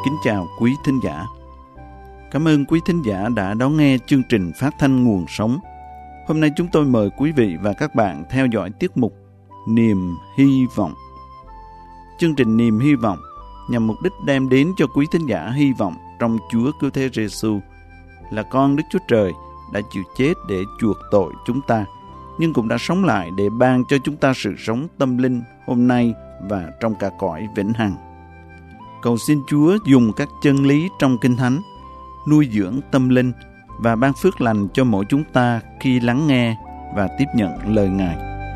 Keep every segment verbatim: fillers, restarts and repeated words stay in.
Kính chào quý thính giả. Cảm ơn quý thính giả đã đón nghe chương trình phát thanh Nguồn Sống. Hôm nay chúng tôi mời quý vị và các bạn theo dõi tiết mục Niềm Hy Vọng. Chương trình Niềm Hy Vọng nhằm mục đích đem đến cho quý thính giả hy vọng trong Chúa Cứu Thế Giêsu là con Đức Chúa Trời đã chịu chết để chuộc tội chúng ta, nhưng cũng đã sống lại để ban cho chúng ta sự sống tâm linh hôm nay và trong cả cõi vĩnh hằng. Cầu xin Chúa dùng các chân lý trong Kinh Thánh nuôi dưỡng tâm linh và ban phước lành cho mỗi chúng ta khi lắng nghe và tiếp nhận lời Ngài.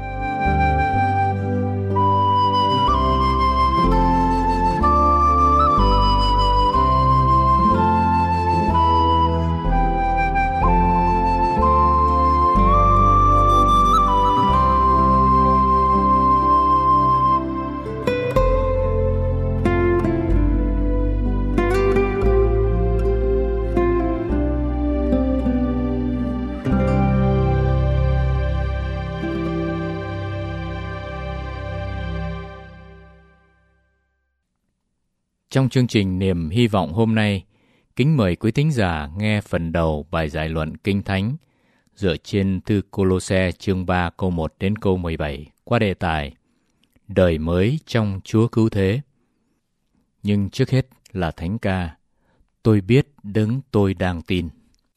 Trong chương trình Niềm Hy Vọng hôm nay, kính mời quý thính giả nghe phần đầu bài giải luận Kinh Thánh dựa trên thư Cô-lô-se chương ba câu một đến câu mười bảy qua đề tài Đời mới trong Chúa Cứu Thế. Nhưng trước hết là thánh ca Tôi biết đấng tôi đang tin.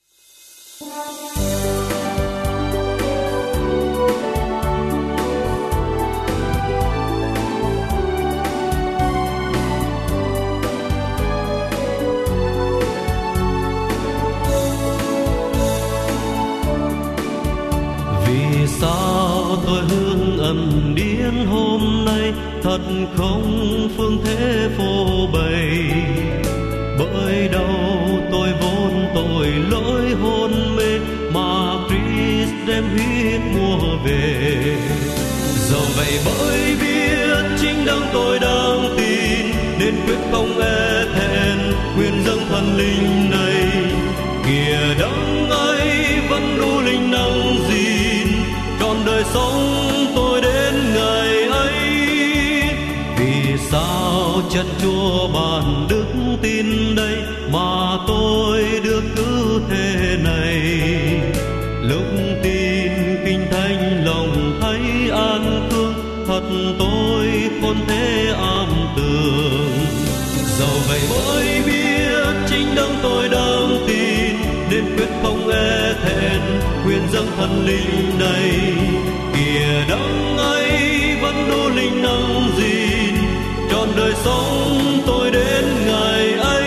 Sao tôi hương ẩn điên hôm nay thật không phương thế phô bày, bởi đâu tôi vốn tội lỗi hôn mê mà Christ đem huyết mua về. Dẫu vậy bởi biết chính đấng tôi đang tin nên quyết không e thẹn nguyện dâng thần linh này. Kìa đấng ấy vẫn đủ linh năng gìn trọn đời sống tôi đến ngày ấy. Vì sao chân Chúa ban đức tin đây mà tôi được cứu thế này. Lúc tin Kinh Thánh lòng thấy an cương, thật tôi khôn thế am tường. Dẫu vậy bởi biết chính đấng tôi đang tin nên quyết không e thẹn nguyện dâng thần linh này. Kìa đấng ấy vẫn đủ linh năng gìn trọn đời sống tôi đến ngày ấy.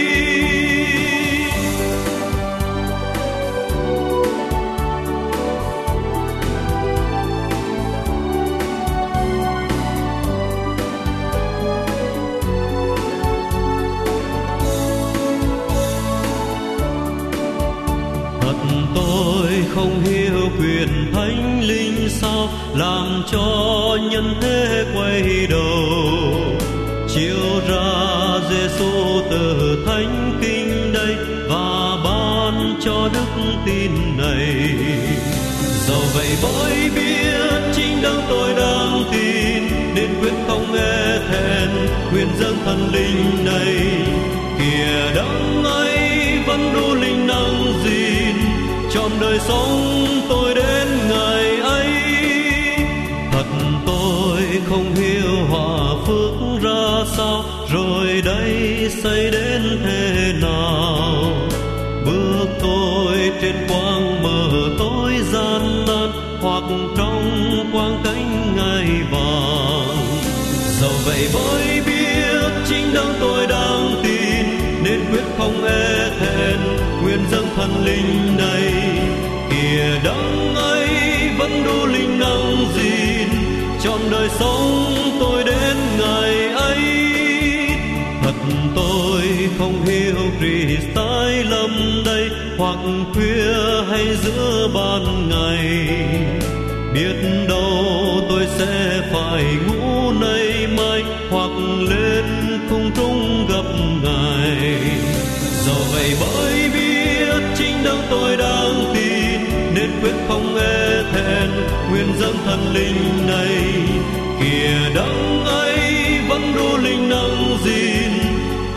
Không hiểu quyền thánh linh sao làm cho nhân thế quay đầu, chiếu ra Giêsu từ thánh kinh đây và ban cho đức tin này. Dẫu vậy bởi biết chính đấng tôi đang tin nên quyết không e thẹn nguyện dâng thần linh này. Kìa đấng ấy vẫn đủ linh năng gìn trọn đời sống tôi đến ngày ấy. Thật tôi không hiểu hòa phước ra sao, rồi đây xây đến thế nào. Bước tôi trên quang mờ tối gian nan, hoặc trong quang cánh ngai vàng. Dẫu vậy bởi biết chính đấng tôi đang tin nên quyết không e thẹn nguyện dâng thần linh này. Kìa đấng ấy vẫn đủ linh năng gìn trọn đời sống tôi đến ngày ấy. Thật tôi không hiểu Christ tái lâm đây, hoặc khuya hay giữa ban ngày. Biết đâu tôi sẽ phải ngủ nay mai, hoặc lên khung trung gặp Ngài. Dẫu vậy bởi biết chính đấng tôi đang tin nên quyết không e thẹn nguyện dâng thần linh này. Kìa đấng ấy vẫn đủ linh năng gìn trọn đời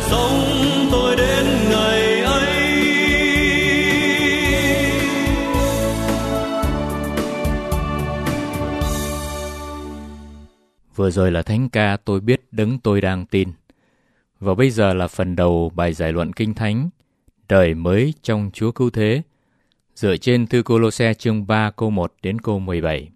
sống tôi đến ngày ấy. Vừa rồi là thánh ca Tôi Biết Đấng Tôi Đang Tin. Và bây giờ là phần đầu bài giải luận Kinh Thánh, Đời Mới trong Chúa Cứu Thế, dựa trên thư Cô-lô-se chương ba câu một đến câu mười bảy.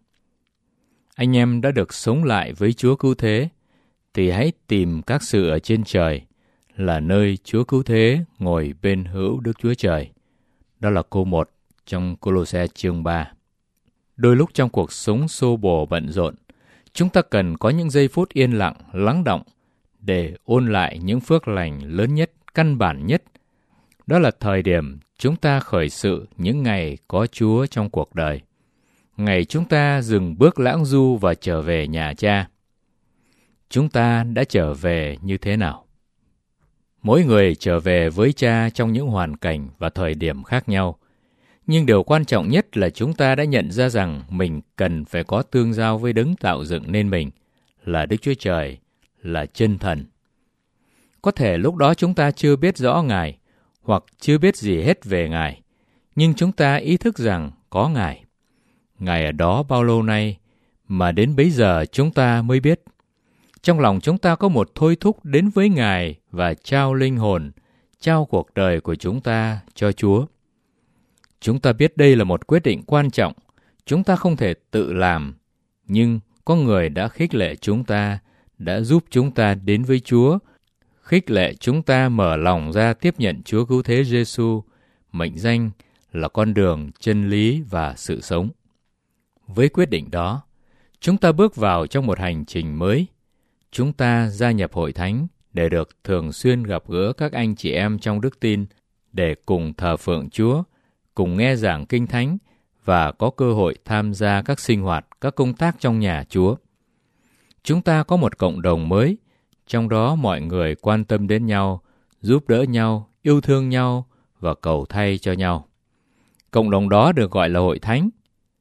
Anh em đã được sống lại với Chúa Cứu Thế, thì hãy tìm các sự ở trên trời, là nơi Chúa Cứu Thế ngồi bên hữu Đức Chúa Trời. Đó là câu một trong Cô-lô-se chương ba. Đôi lúc trong cuộc sống xô bồ bận rộn, chúng ta cần có những giây phút yên lặng, lắng đọng để ôn lại những phước lành lớn nhất, căn bản nhất. Đó là thời điểm chúng ta khởi sự những ngày có Chúa trong cuộc đời. Ngày chúng ta dừng bước lãng du và trở về nhà Cha. Chúng ta đã trở về như thế nào? Mỗi người trở về với Cha trong những hoàn cảnh và thời điểm khác nhau. Nhưng điều quan trọng nhất là chúng ta đã nhận ra rằng mình cần phải có tương giao với Đấng tạo dựng nên mình, là Đức Chúa Trời, là chân thần. Có thể lúc đó chúng ta chưa biết rõ Ngài, hoặc chưa biết gì hết về Ngài, nhưng chúng ta ý thức rằng có Ngài. Ngài ở đó bao lâu nay, mà đến bấy giờ chúng ta mới biết. Trong lòng chúng ta có một thôi thúc đến với Ngài và trao linh hồn, trao cuộc đời của chúng ta cho Chúa. Chúng ta biết đây là một quyết định quan trọng, chúng ta không thể tự làm, nhưng có người đã khích lệ chúng ta, đã giúp chúng ta đến với Chúa, khích lệ chúng ta mở lòng ra tiếp nhận Chúa Cứu Thế Giêsu, mệnh danh là con đường, chân lý và sự sống. Với quyết định đó, chúng ta bước vào trong một hành trình mới. Chúng ta gia nhập hội thánh để được thường xuyên gặp gỡ các anh chị em trong đức tin, để cùng thờ phượng Chúa, cùng nghe giảng Kinh Thánh và có cơ hội tham gia các sinh hoạt, các công tác trong nhà Chúa. Chúng ta có một cộng đồng mới, trong đó mọi người quan tâm đến nhau, giúp đỡ nhau, yêu thương nhau và cầu thay cho nhau. Cộng đồng đó được gọi là hội thánh.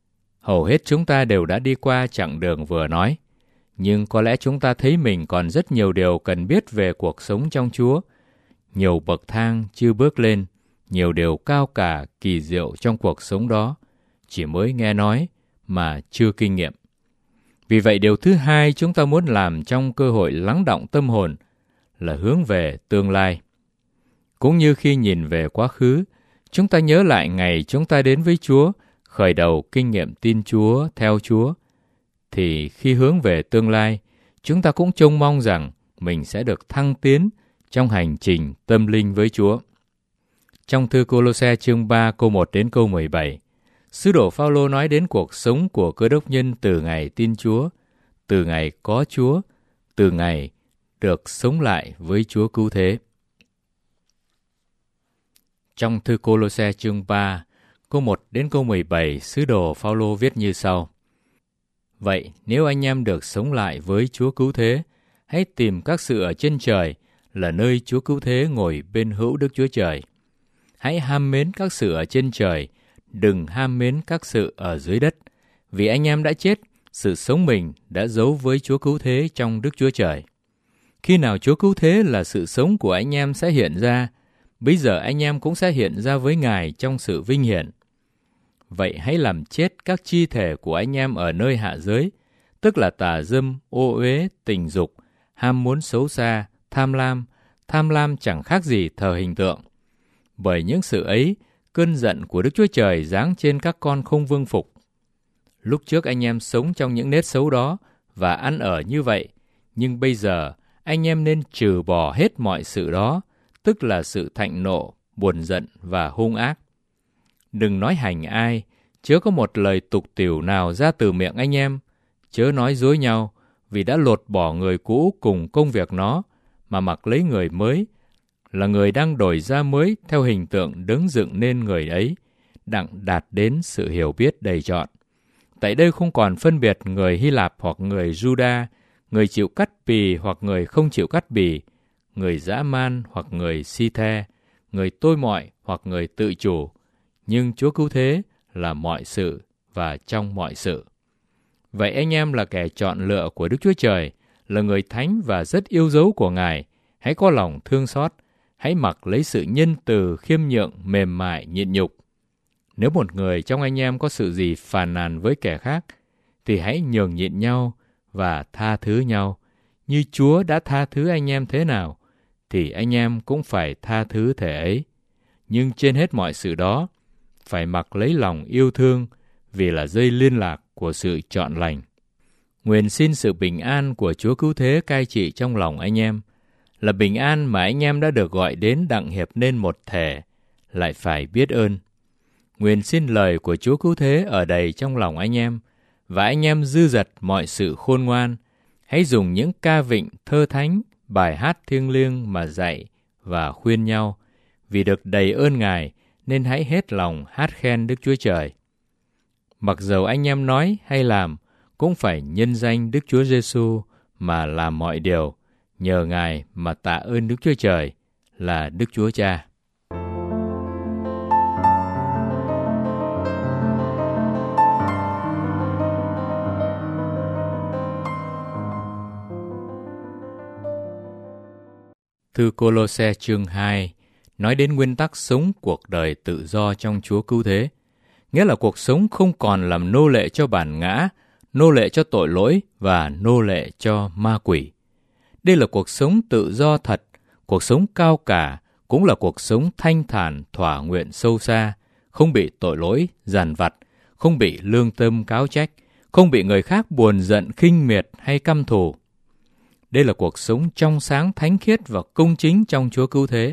Hầu hết chúng ta đều đã đi qua chặng đường vừa nói, nhưng có lẽ chúng ta thấy mình còn rất nhiều điều cần biết về cuộc sống trong Chúa, nhiều bậc thang chưa bước lên, nhiều điều cao cả, kỳ diệu trong cuộc sống đó, chỉ mới nghe nói mà chưa kinh nghiệm. Vì vậy điều thứ hai chúng ta muốn làm trong cơ hội lắng đọng tâm hồn là hướng về tương lai. Cũng như khi nhìn về quá khứ, chúng ta nhớ lại ngày chúng ta đến với Chúa, khởi đầu kinh nghiệm tin Chúa, theo Chúa, thì khi hướng về tương lai, chúng ta cũng trông mong rằng mình sẽ được thăng tiến trong hành trình tâm linh với Chúa. Trong thư Cô-lô-se chương ba câu một đến câu mười bảy, sứ đồ Phao-lô nói đến cuộc sống của Cơ Đốc nhân từ ngày tin Chúa, từ ngày có Chúa, từ ngày được sống lại với Chúa Cứu Thế. Trong thư Cô-lô-se chương ba, câu một đến câu mười bảy, sứ đồ Phao-lô viết như sau: Vậy nếu anh em được sống lại với Chúa Cứu Thế, hãy tìm các sự ở trên trời, là nơi Chúa Cứu Thế ngồi bên hữu Đức Chúa Trời. Hãy ham mến các sự ở trên trời, đừng ham mến các sự ở dưới đất. Vì anh em đã chết, sự sống mình đã giấu với Chúa Cứu Thế trong Đức Chúa Trời. Khi nào Chúa Cứu Thế là sự sống của anh em sẽ hiện ra, bây giờ anh em cũng sẽ hiện ra với Ngài trong sự vinh hiển. Vậy hãy làm chết các chi thể của anh em ở nơi hạ giới, tức là tà dâm, ô uế, tình dục, ham muốn xấu xa, tham lam. Tham lam chẳng khác gì thờ hình tượng. Bởi những sự ấy, cơn giận của Đức Chúa Trời giáng trên các con không vương phục. Lúc trước anh em sống trong những nết xấu đó và ăn ở như vậy, nhưng bây giờ anh em nên trừ bỏ hết mọi sự đó, tức là sự thạnh nộ, buồn giận và hung ác. Đừng nói hành ai, chớ có một lời tục tỉu nào ra từ miệng anh em, chớ nói dối nhau, vì đã lột bỏ người cũ cùng công việc nó, mà mặc lấy người mới, là người đang đổi ra mới theo hình tượng đấng dựng nên người ấy, đặng đạt đến sự hiểu biết đầy trọn. Tại đây không còn phân biệt người Hy Lạp hoặc người Juda, người chịu cắt bì hoặc người không chịu cắt bì, người dã man hoặc người si the, người tôi mọi hoặc người tự chủ. Nhưng Chúa Cứu Thế là mọi sự và trong mọi sự. Vậy anh em là kẻ chọn lựa của Đức Chúa Trời, là người thánh và rất yêu dấu của Ngài. hãy có lòng thương xót, hãy mặc lấy sự nhân từ, khiêm nhượng, mềm mại, nhịn nhục. Nếu một người trong anh em có sự gì phàn nàn với kẻ khác, thì hãy nhường nhịn nhau và tha thứ nhau. Như Chúa đã tha thứ anh em thế nào, thì anh em cũng phải tha thứ thể ấy. Nhưng trên hết mọi sự đó, phải mặc lấy lòng yêu thương, vì là dây liên lạc của sự trọn lành. Nguyện xin sự bình an của Chúa Cứu Thế cai trị trong lòng anh em, là bình an mà anh em đã được gọi đến đặng hiệp nên một thể, lại phải biết ơn. Nguyện xin lời của Chúa Cứu Thế ở đầy trong lòng anh em, và anh em dư dật mọi sự khôn ngoan. Hãy dùng những ca vịnh, thơ thánh, bài hát thiêng liêng mà dạy và khuyên nhau. Vì được đầy ơn Ngài, nên hãy hết lòng hát khen Đức Chúa Trời. Mặc dầu anh em nói hay làm, cũng phải nhân danh Đức Chúa Giêsu mà làm mọi điều, nhờ Ngài mà tạ ơn Đức Chúa Trời là Đức Chúa Cha. Thư Cô-lô-se chương hai nói đến nguyên tắc sống cuộc đời tự do trong Chúa Cứu Thế, nghĩa là cuộc sống không còn làm nô lệ cho bản ngã, nô lệ cho tội lỗi và nô lệ cho ma quỷ. Đây là cuộc sống tự do thật, cuộc sống cao cả, cũng là cuộc sống thanh thản, thỏa nguyện sâu xa, không bị tội lỗi, dằn vặt, không bị lương tâm cáo trách, không bị người khác buồn giận, khinh miệt hay căm thù. Đây là cuộc sống trong sáng, thánh khiết và công chính trong Chúa Cứu Thế.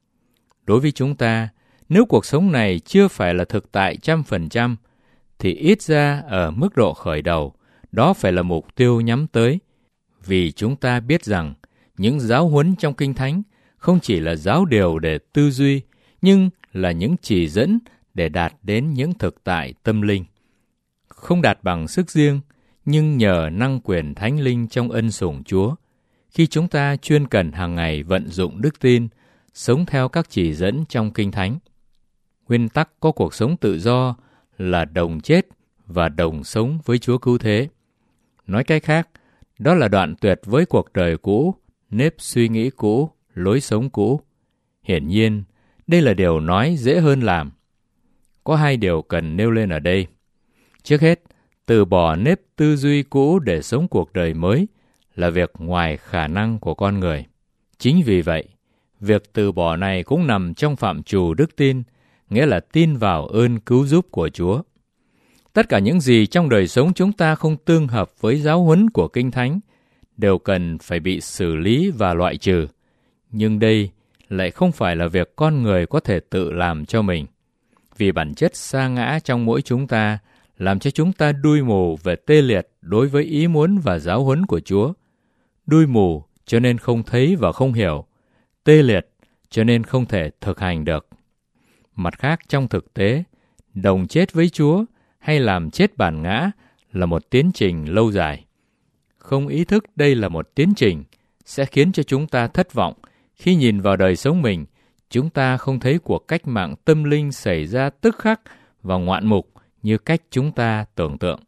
Đối với chúng ta, nếu cuộc sống này chưa phải là thực tại trăm phần trăm, thì ít ra ở mức độ khởi đầu, đó phải là mục tiêu nhắm tới. Vì chúng ta biết rằng, những giáo huấn trong Kinh Thánh không chỉ là giáo điều để tư duy, nhưng là những chỉ dẫn để đạt đến những thực tại tâm linh. Không đạt bằng sức riêng, nhưng nhờ năng quyền Thánh Linh trong ân sủng Chúa, khi chúng ta chuyên cần hàng ngày vận dụng đức tin, sống theo các chỉ dẫn trong Kinh Thánh. Nguyên tắc có cuộc sống tự do là đồng chết và đồng sống với Chúa Cứu Thế. Nói cách khác, đó là đoạn tuyệt với cuộc đời cũ, nếp suy nghĩ cũ, lối sống cũ. Hiển nhiên, đây là điều nói dễ hơn làm. Có hai điều cần nêu lên ở đây. Trước hết, từ bỏ nếp tư duy cũ để sống cuộc đời mới là việc ngoài khả năng của con người. Chính vì vậy, việc từ bỏ này cũng nằm trong phạm trù đức tin, nghĩa là tin vào ơn cứu giúp của Chúa. Tất cả những gì trong đời sống chúng ta không tương hợp với giáo huấn của Kinh Thánh đều cần phải bị xử lý và loại trừ. Nhưng đây lại không phải là việc con người có thể tự làm cho mình. Vì bản chất sa ngã trong mỗi chúng ta làm cho chúng ta đuôi mù về tê liệt đối với ý muốn và giáo huấn của Chúa. Đuôi mù cho nên không thấy và không hiểu, tê liệt cho nên không thể thực hành được. Mặt khác, trong thực tế, đồng chết với Chúa hay làm chết bản ngã là một tiến trình lâu dài. Không ý thức đây là một tiến trình sẽ khiến cho chúng ta thất vọng khi nhìn vào đời sống mình. Chúng ta không thấy cuộc cách mạng tâm linh xảy ra tức khắc và ngoạn mục như cách chúng ta tưởng tượng.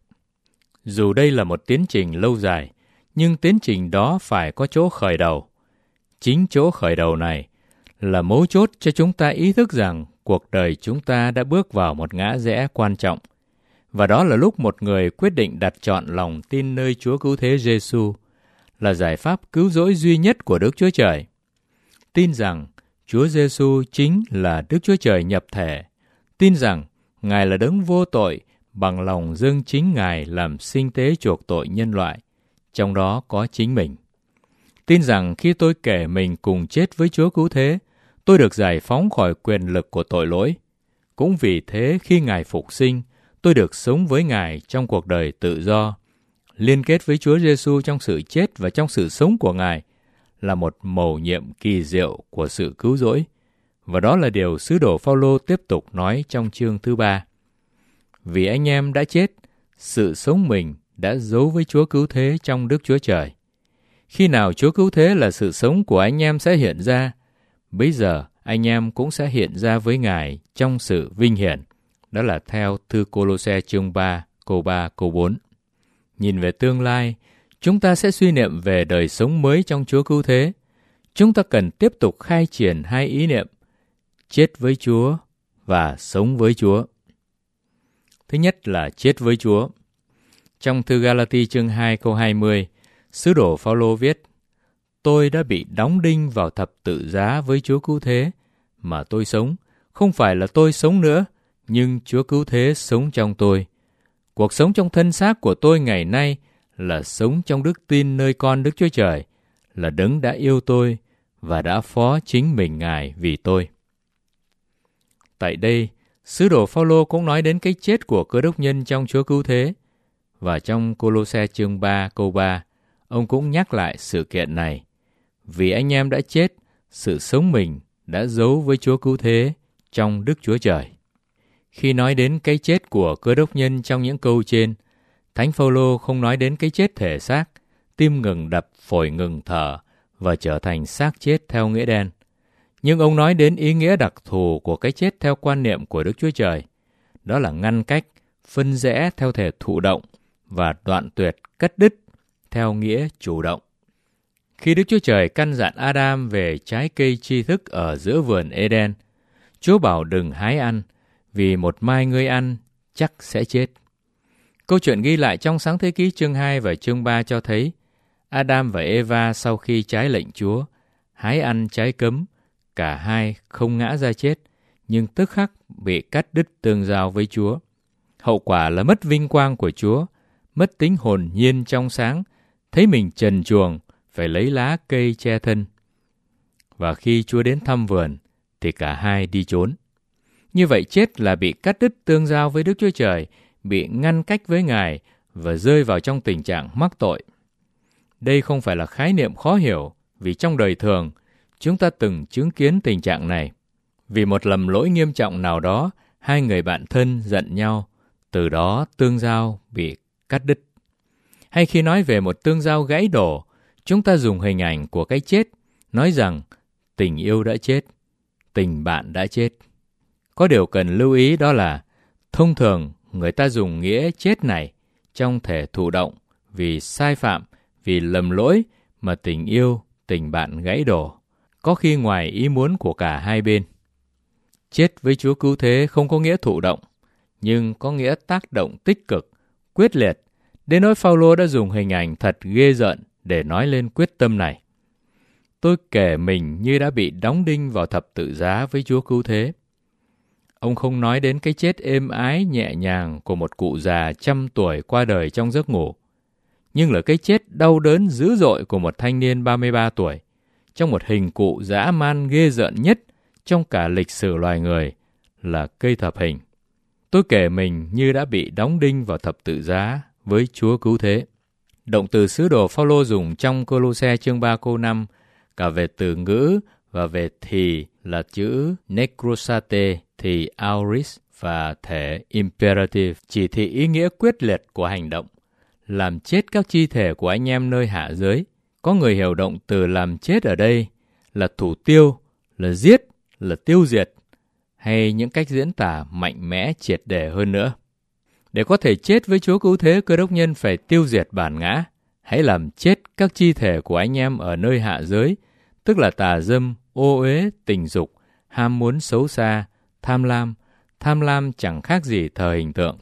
Dù đây là một tiến trình lâu dài, nhưng tiến trình đó phải có chỗ khởi đầu. Chính chỗ khởi đầu này là mấu chốt cho chúng ta ý thức rằng cuộc đời chúng ta đã bước vào một ngã rẽ quan trọng. Và đó là lúc một người quyết định đặt trọn lòng tin nơi Chúa Cứu Thế Giêsu là giải pháp cứu rỗi duy nhất của Đức Chúa Trời. Tin rằng Chúa Giêsu chính là Đức Chúa Trời nhập thể. Tin rằng Ngài là đấng vô tội, bằng lòng dâng chính Ngài làm sinh tế chuộc tội nhân loại, trong đó có chính mình. Tin rằng khi tôi kể mình cùng chết với Chúa Cứu Thế, tôi được giải phóng khỏi quyền lực của tội lỗi. Cũng vì thế khi Ngài phục sinh, tôi được sống với Ngài trong cuộc đời tự do. Liên kết với Chúa Giêsu trong sự chết và trong sự sống của Ngài là một mầu nhiệm kỳ diệu của sự cứu rỗi. Và đó là điều sứ đồ Phao-lô tiếp tục nói trong chương thứ ba. Vì anh em đã chết, sự sống mình đã giấu với Chúa Cứu Thế trong Đức Chúa Trời. Khi nào Chúa Cứu Thế là sự sống của anh em sẽ hiện ra, bấy giờ anh em cũng sẽ hiện ra với Ngài trong sự vinh hiển. Đó là theo thư Cô-lô-se chương ba, câu ba, câu bốn. Nhìn về tương lai, chúng ta sẽ suy niệm về đời sống mới trong Chúa Cứu Thế. chúng ta cần tiếp tục khai triển hai ý niệm, chết với Chúa và sống với Chúa. Thứ nhất là chết với Chúa. Trong thư Galati chương hai câu hai mươi, sứ đồ Phao-lô viết: Tôi đã bị đóng đinh vào thập tự giá với Chúa cứu thế, mà tôi sống, không phải là tôi sống nữa, nhưng Chúa cứu thế sống trong tôi. Cuộc sống trong thân xác của tôi ngày nay là sống trong đức tin nơi con Đức Chúa Trời, là Đấng đã yêu tôi và đã phó chính mình Ngài vì tôi. Tại đây, sứ đồ Phao-lô cũng nói đến cái chết của Cơ Đốc nhân trong Chúa cứu thế. Và trong Cô-lô-se chương ba câu ba, ông cũng nhắc lại sự kiện này. Vì anh em đã chết, sự sống mình đã giấu với Chúa cứu thế trong Đức Chúa Trời. Khi nói đến cái chết của Cơ Đốc nhân trong những câu trên, Thánh Phao-lô không nói đến cái chết thể xác, tim ngừng đập, phổi ngừng thở và trở thành xác chết theo nghĩa đen. Nhưng ông nói đến ý nghĩa đặc thù của cái chết theo quan niệm của Đức Chúa Trời. Đó là ngăn cách, phân rẽ theo thể thụ động và đoạn tuyệt, cắt đứt theo nghĩa chủ động. Khi Đức Chúa Trời căn dặn Adam về trái cây tri thức ở giữa vườn Eden, Chúa bảo đừng hái ăn, vì một mai ngươi ăn chắc sẽ chết. Câu chuyện ghi lại trong Sáng Thế Ký chương hai và chương ba cho thấy Adam và Eva sau khi trái lệnh Chúa, hái ăn trái cấm, cả hai không ngã ra chết, nhưng tức khắc bị cắt đứt tương giao với Chúa. Hậu quả là mất vinh quang của Chúa, mất tính hồn nhiên trong sáng, thấy mình trần truồng, phải lấy lá cây che thân. Và khi Chúa đến thăm vườn, thì cả hai đi trốn. Như vậy chết là bị cắt đứt tương giao với Đức Chúa Trời, bị ngăn cách với Ngài và rơi vào trong tình trạng mắc tội. Đây không phải là khái niệm khó hiểu, vì trong đời thường, chúng ta từng chứng kiến tình trạng này. Vì một lầm lỗi nghiêm trọng nào đó, hai người bạn thân giận nhau, từ đó tương giao bị cắt đứt. Hay khi nói về một tương giao gãy đổ, chúng ta dùng hình ảnh của cái chết, nói rằng tình yêu đã chết, tình bạn đã chết. Có điều cần lưu ý đó là, thông thường người ta dùng nghĩa chết này trong thể thụ động, vì sai phạm, vì lầm lỗi mà tình yêu, tình bạn gãy đổ, có khi ngoài ý muốn của cả hai bên. Chết với Chúa cứu thế không có nghĩa thụ động, nhưng có nghĩa tác động tích cực, quyết liệt. Đến nỗi Phao-lô đã dùng hình ảnh thật ghê rợn để nói lên quyết tâm này. Tôi kể mình như đã bị đóng đinh vào thập tự giá với Chúa cứu thế. Ông không nói đến cái chết êm ái nhẹ nhàng của một cụ già trăm tuổi qua đời trong giấc ngủ, nhưng là cái chết đau đớn dữ dội của một thanh niên ba mươi ba tuổi, trong một hình cụ dã man ghê rợn nhất trong cả lịch sử loài người, là cây thập hình. Tôi kể mình như đã bị đóng đinh vào thập tự giá với Chúa cứu thế. Động từ sứ đồ Phao-lô dùng trong Cô-lô-se chương ba câu năm, cả về từ ngữ và về thì là chữ necrosate, thì aorist và thể imperative, chỉ thị ý nghĩa quyết liệt của hành động, làm chết các chi thể của anh em nơi hạ giới. Có người hiểu động từ làm chết ở đây là thủ tiêu, là giết, là tiêu diệt, hay những cách diễn tả mạnh mẽ triệt để hơn nữa. Để có thể chết với Chúa cứu thế, Cơ Đốc nhân phải tiêu diệt bản ngã, hãy làm chết các chi thể của anh em ở nơi hạ giới, tức là tà dâm, ô uế, tình dục, ham muốn xấu xa, tham lam. Tham lam chẳng khác gì thờ hình tượng.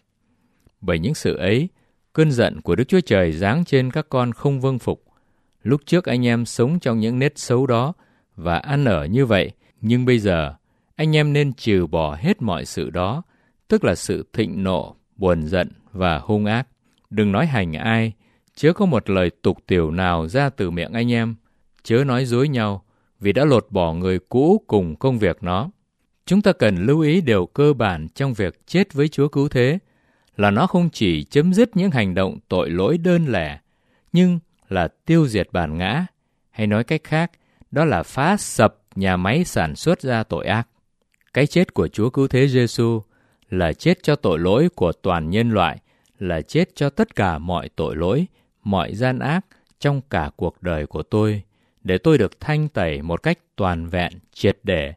Bởi những sự ấy, cơn giận của Đức Chúa Trời giáng trên các con không vâng phục. Lúc trước anh em sống trong những nết xấu đó và ăn ở như vậy, nhưng bây giờ anh em nên trừ bỏ hết mọi sự đó, tức là sự thịnh nộ, buồn giận và hung ác. Đừng nói hành ai, chớ có một lời tục tiểu nào ra từ miệng anh em, chớ nói dối nhau, vì đã lột bỏ người cũ cùng công việc nó. Chúng ta cần lưu ý điều cơ bản trong việc chết với Chúa cứu thế, là nó không chỉ chấm dứt những hành động tội lỗi đơn lẻ, nhưng là tiêu diệt bản ngã, hay nói cách khác, đó là phá sập nhà máy sản xuất ra tội ác. Cái chết của Chúa cứu thế Giêsu là chết cho tội lỗi của toàn nhân loại, là chết cho tất cả mọi tội lỗi, mọi gian ác trong cả cuộc đời của tôi, để tôi được thanh tẩy một cách toàn vẹn, triệt để.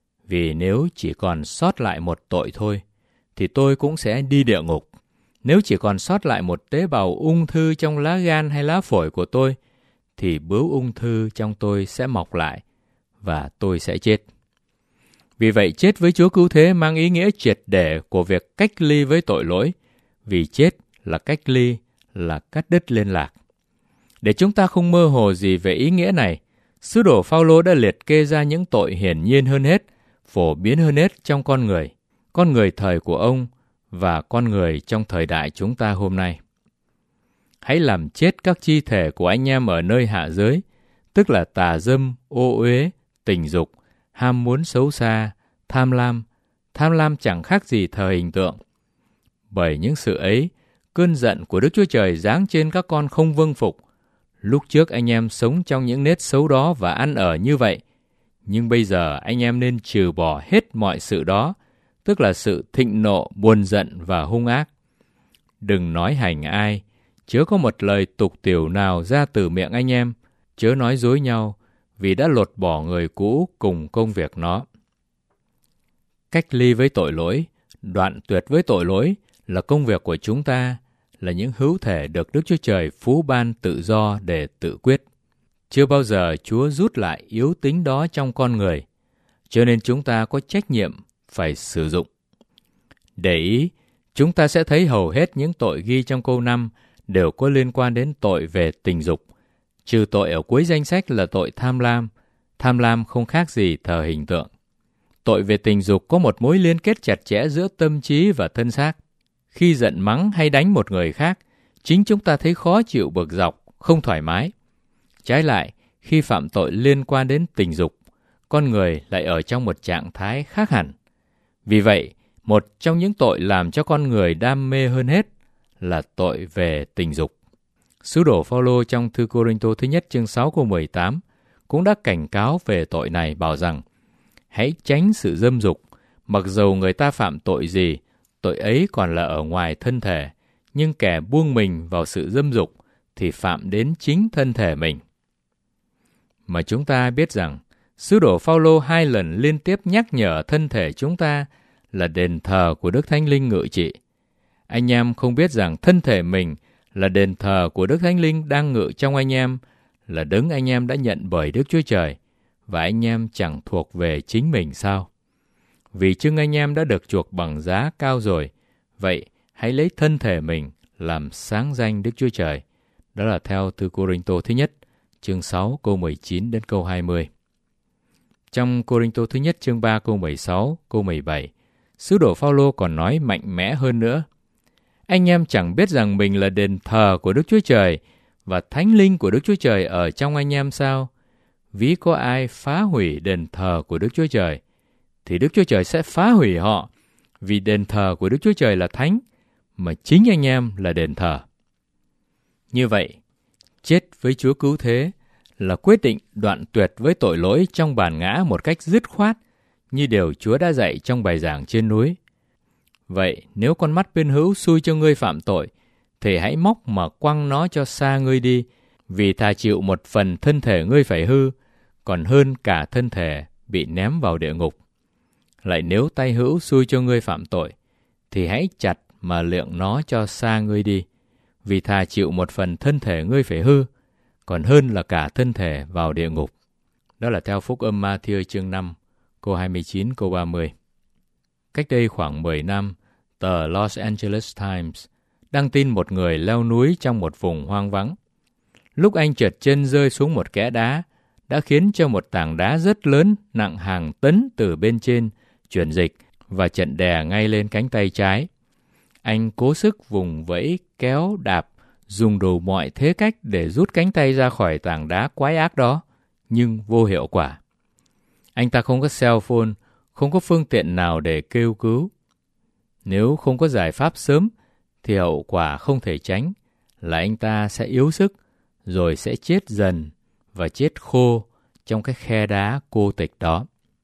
Vì nếu chỉ còn sót lại một tội thôi, thì tôi cũng sẽ đi địa ngục. Nếu chỉ còn sót lại một tế bào ung thư trong lá gan hay lá phổi của tôi, thì bướu ung thư trong tôi sẽ mọc lại và tôi sẽ chết. Vì vậy, chết với Chúa Cứu Thế mang ý nghĩa triệt để của việc cách ly với tội lỗi, vì chết là cách ly, là cắt đứt liên lạc. Để chúng ta không mơ hồ gì về ý nghĩa này, sứ đồ Phao-lô đã liệt kê ra những tội hiển nhiên hơn hết, phổ biến hơn hết trong con người, con người thời của ông và con người trong thời đại chúng ta hôm nay. Hãy làm chết các chi thể của anh em ở nơi hạ giới, tức là tà dâm, ô uế, tình dục, ham muốn xấu xa, tham lam. Tham lam chẳng khác gì thờ hình tượng. Bởi những sự ấy, cơn giận của Đức Chúa Trời giáng trên các con không vâng phục. Lúc trước anh em sống trong những nết xấu đó và ăn ở như vậy, nhưng bây giờ anh em nên trừ bỏ hết mọi sự đó, tức là sự thịnh nộ, buồn giận và hung ác. Đừng nói hành ai, chớ có một lời tục tiểu nào ra từ miệng anh em, chớ nói dối nhau, vì đã lột bỏ người cũ cùng công việc nó. Cách ly với tội lỗi, đoạn tuyệt với tội lỗi là công việc của chúng ta, là những hữu thể được Đức Chúa Trời phú ban tự do để tự quyết. Chưa bao giờ Chúa rút lại yếu tính đó trong con người, cho nên chúng ta có trách nhiệm phải sử dụng. Để ý, chúng ta sẽ thấy hầu hết những tội ghi trong câu năm đều có liên quan đến tội về tình dục, trừ tội ở cuối danh sách là tội tham lam. Tham lam không khác gì thờ hình tượng. Tội về tình dục có một mối liên kết chặt chẽ giữa tâm trí và thân xác. Khi giận mắng hay đánh một người khác, chính chúng ta thấy khó chịu bực dọc, không thoải mái. Trái lại, khi phạm tội liên quan đến tình dục, con người lại ở trong một trạng thái khác hẳn. Vì vậy, một trong những tội làm cho con người đam mê hơn hết là tội về tình dục. Sứ đồ Phao-lô trong thư Cô-rinh-tô thứ nhất chương sáu câu mười tám cũng đã cảnh cáo về tội này, bảo rằng: hãy tránh sự dâm dục, mặc dầu người ta phạm tội gì, tội ấy còn là ở ngoài thân thể, nhưng kẻ buông mình vào sự dâm dục thì phạm đến chính thân thể mình. Mà chúng ta biết rằng, sứ đồ Phao-lô hai lần liên tiếp nhắc nhở thân thể chúng ta là đền thờ của Đức Thánh Linh ngự trị. Anh em không biết rằng thân thể mình là đền thờ của Đức Thánh Linh đang ngự trong anh em, là đấng anh em đã nhận bởi Đức Chúa Trời, và anh em chẳng thuộc về chính mình sao? Vì chưng anh em đã được chuộc bằng giá cao rồi, vậy hãy lấy thân thể mình làm sáng danh Đức Chúa Trời. Đó là theo thư Cô-rinh-tô thứ nhất, chương sáu câu mười chín đến câu hai mươi. Trong Cô-rinh-tô thứ nhất chương ba câu mười sáu, câu mười bảy, sứ đồ Phao-lô còn nói mạnh mẽ hơn nữa: anh em chẳng biết rằng mình là đền thờ của Đức Chúa Trời và Thánh Linh của Đức Chúa Trời ở trong anh em sao? Ví có ai phá hủy đền thờ của Đức Chúa Trời, thì Đức Chúa Trời sẽ phá hủy họ, vì đền thờ của Đức Chúa Trời là thánh, mà chính anh em là đền thờ. Như vậy, chết với Chúa Cứu Thế là quyết định đoạn tuyệt với tội lỗi trong bản ngã một cách dứt khoát, như điều Chúa đã dạy trong bài giảng trên núi. Vậy, nếu con mắt bên hữu xui cho ngươi phạm tội, thì hãy móc mà quăng nó cho xa ngươi đi, vì thà chịu một phần thân thể ngươi phải hư, còn hơn cả thân thể bị ném vào địa ngục. Lại nếu tay hữu xui cho ngươi phạm tội, thì hãy chặt mà liệng nó cho xa ngươi đi, vì thà chịu một phần thân thể ngươi phải hư, còn hơn là cả thân thể vào địa ngục. Đó là theo Phúc âm Ma-thi-ơ chương năm, câu hai mươi chín, câu ba mươi. Cách đây khoảng mười năm, tờ Los Angeles Times đăng tin một người leo núi trong một vùng hoang vắng. Lúc anh trượt chân rơi xuống một kẽ đá, đã khiến cho một tảng đá rất lớn nặng hàng tấn từ bên trên chuyển dịch và chặn đè ngay lên cánh tay trái. Anh cố sức vùng vẫy, kéo, đạp, dùng đủ mọi thế cách để rút cánh tay ra khỏi tảng đá quái ác đó, nhưng vô hiệu quả. Anh ta không có cell phone, không có phương tiện nào để kêu cứu. Nếu không có giải pháp sớm, thì hậu quả không thể tránh là anh ta sẽ yếu sức, rồi sẽ chết dần và chết khô trong cái khe đá cô tịch đó.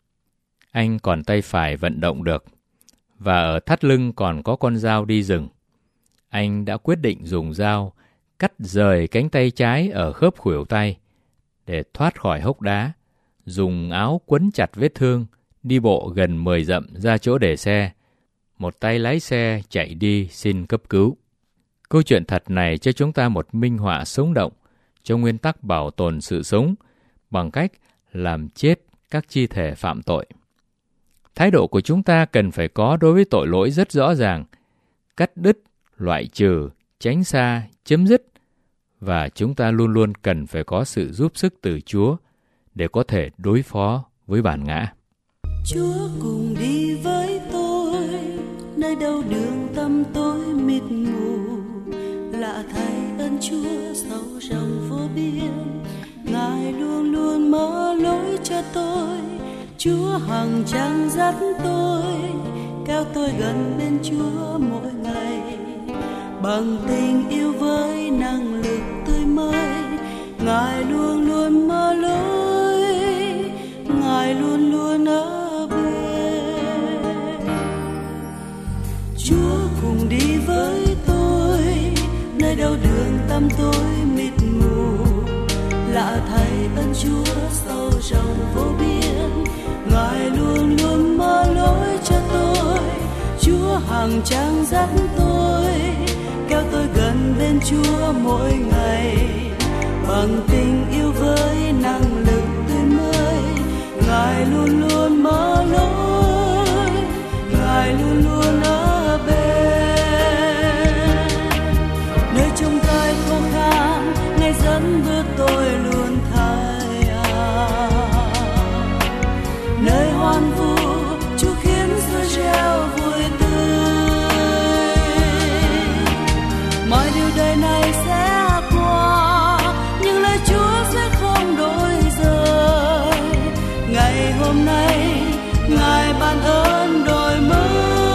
Anh còn tay phải vận động được, và ở thắt lưng còn có con dao đi rừng. Anh đã quyết định dùng dao cắt rời cánh tay trái ở khớp khuỷu tay để thoát khỏi hốc đá, dùng áo quấn chặt vết thương, đi bộ gần mười dặm ra chỗ để xe, một tay lái xe chạy đi xin cấp cứu. Câu chuyện thật này cho chúng ta một minh họa sống động cho nguyên tắc bảo tồn sự sống bằng cách làm chết các chi thể phạm tội. Thái độ của chúng ta cần phải có đối với tội lỗi rất rõ ràng: cắt đứt, loại trừ, tránh xa, chấm dứt. Và chúng ta luôn luôn cần phải có sự giúp sức từ Chúa để có thể đối phó với bản ngã. Chúa cùng đi với tôi, nơi đâu đường tăm tối mịt mù. Lạ thay ơn Chúa sâu rộng vô biên, Ngài luôn luôn mở lối cho tôi. Chúa hằng chẳng dắt tôi, kéo tôi gần bên Chúa mỗi ngày. Bằng tình yêu với năng lực tươi mới, Ngài luôn luôn mở lối, Ngài luôn luôn ở bên. Chúa cùng đi với tôi, nơi đâu đường tăm tối mịt mù. Lạ thay ơn Chúa sâu rộng vô biên, Ngài luôn luôn mở lối cho tôi. Chúa hằng chẳng dắt tôi, kéo tôi gần bên Chúa mỗi ngày. Bằng tình yêu với năng lực tươi mới, Ngài luôn luôn mở lối, Ngài luôn luôn ở bên. Nơi chúng tôi khó khăn, Ngài dẫn bước tôi luôn thay áo. Nơi hoan vu, Chúa khiến xuôi reo vui tươi. Mọi điều đời này sẽ qua, nhưng lời Chúa sẽ không đổi rời. Ngày hôm nay, Ngài ban ơn đổi mới.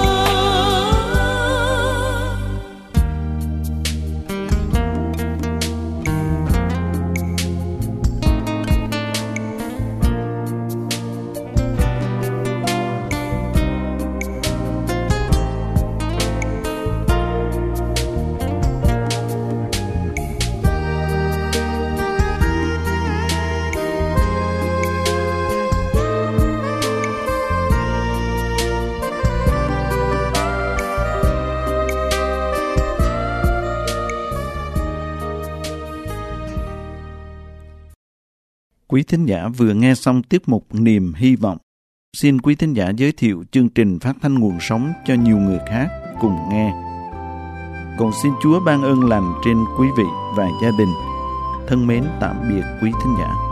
Quý thính giả vừa nghe xong tiết mục Niềm Hy Vọng. Xin quý thính giả giới thiệu chương trình phát thanh nguồn sống cho nhiều người khác cùng nghe. Cầu xin Chúa ban ơn lành trên quý vị và gia đình. Thân mến tạm biệt quý thính giả.